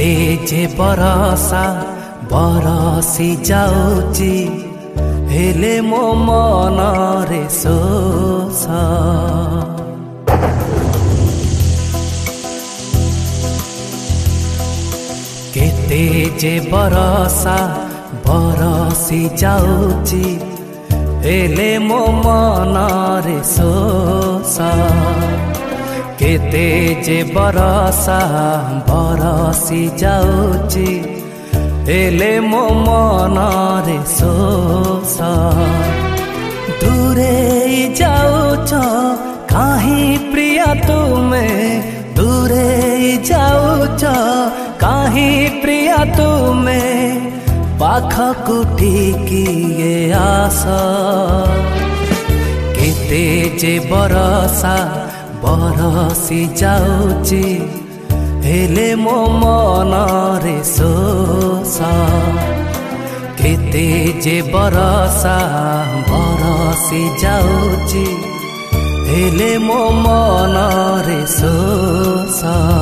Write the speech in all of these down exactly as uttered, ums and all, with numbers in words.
केते जे बरसा बरसी जाउची हेले मो मन रे सोस केते जे बरसा बरसी जाउची हेले मो मन रे सोस केते जे बरसा बरसी जाउची हेले मो मन रे सोस दूरे जाउछ काहे प्रिया तुमे दूरे जाउछ काहे प्रिया तुमे पाखकु टिकिए आस केते जे बरसा बरसी जाउची हेले मो मन रे सोस केते जे बरसा बरसी जाउची हेले मो मन रे सोस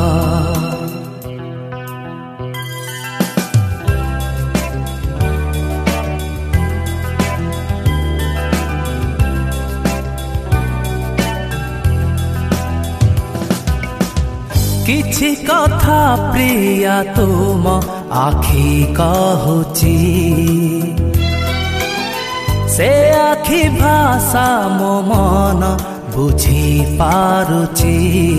किछि कथा प्रिया तुम आखि कहूची से आखि भाषा मो मन बुझी पारुची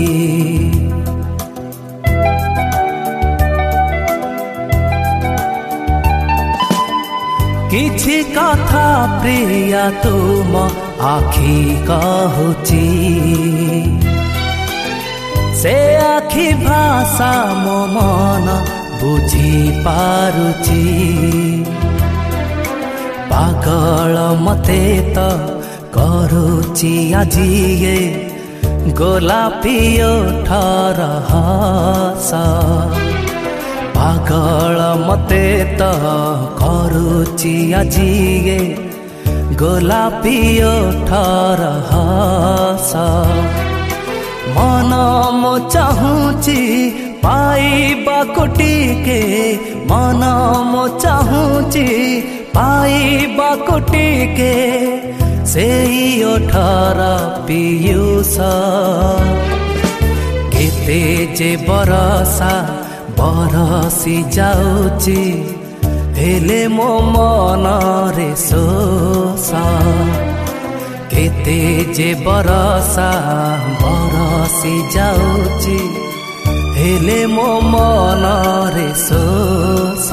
किछि कथा प्रिया तुम आखि कहूची से आखि भाषा मो मन बुझी पारुची पागल मते त करुची आजिए गोलापी ओठर हस पागल मते त करुची आजिए गोलापी ओठर हस मन मो चाहूची पाइबा कोटिके मन मो चाहूची पाइबा कोटिके सेई ओठर पियूष केते जे बरसा बरसी जाउची हेले मो मन रे सोस केते जे बरसा बरसी जाउची हेले मो मन रे सोस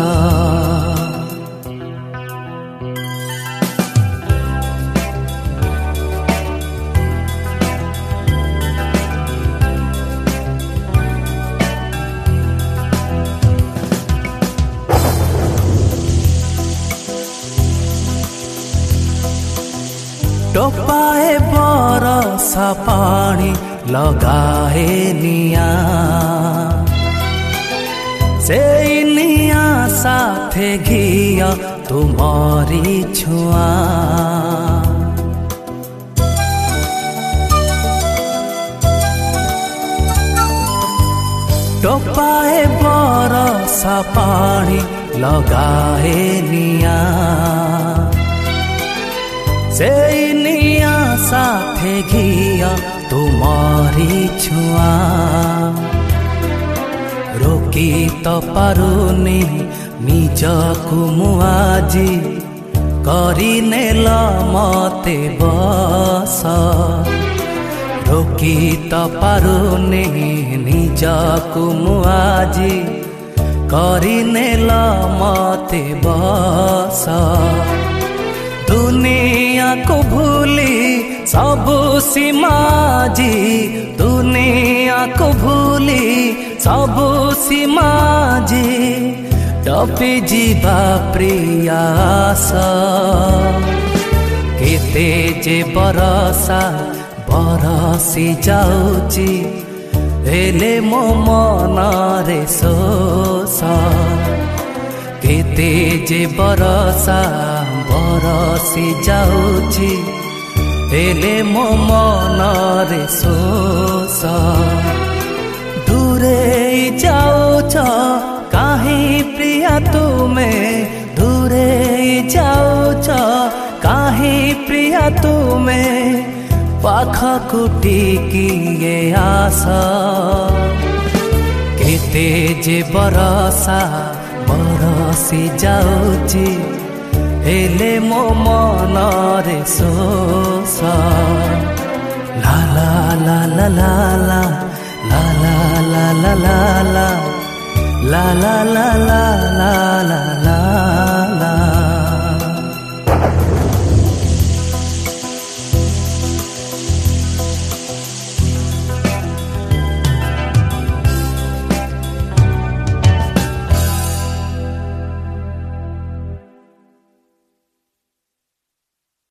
टोपाए बरसा पानी लगाए निया से निया साथे घिया तुम्हारी छुआ टोपाए बरसा पानी लगाए निया से निया साथे घिया तुम्हारी छुआ रोकी तो पारुनी निजकु मुआजी करी नेल मते बस रोकी तो पारुनी निजकु मुआजी करी नेल मते बस दुनिया को भूली सबु सीमाजी दुनिया को भूली सबु सीमाजी टपी जीवा प्रियास केते जे बरसा बरसी जाउची हेले मो मन रे सोस केते जे बरसा बरसी जाउची हेले मो मन रे सोस दूरे जाउछ का तुमे दूरेई जाउछ काहे प्रिया तुमे पाखकु टिकिए आस केते जे बरसा बरसी जाउची हेले मो मन रे सोस ला ला ला ला ला ला ला ला ला ला ला ला ला ला ला ला